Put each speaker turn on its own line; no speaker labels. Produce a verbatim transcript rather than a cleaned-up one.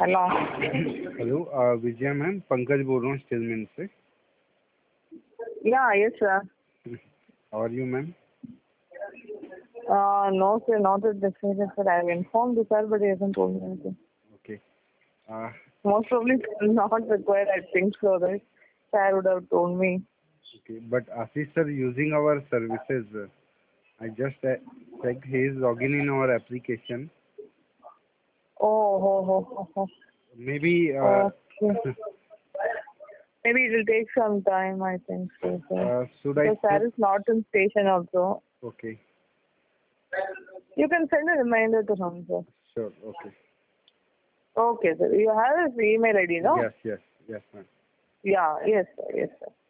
Hello.
Hello Vijaya ma'am, Pankaj बोल रहा हूँ स्टेलमेंट से।
या यस सर।
और you ma'am?
No sir, not at this minute sir. I have informed the sir but he hasn't told me anything.
Okay. Uh,
Most probably not required, I think so, right? Sir would have told me.
okay, but Ashish sir using our services, uh, I just uh, checked his login in our application.
Oh, ho, ho, ho, ho.
Maybe. Uh,
Okay. Maybe it will take some time, I think so, sir.
uh, should I?
Because sir is not in station also.
Okay.
You can send a reminder to him, sir.
Sure. Okay.
Okay, sir. You have his email I D, no?
Yes. Yes. Yes, ma'am.
Yeah. Yes, sir. Yes, sir.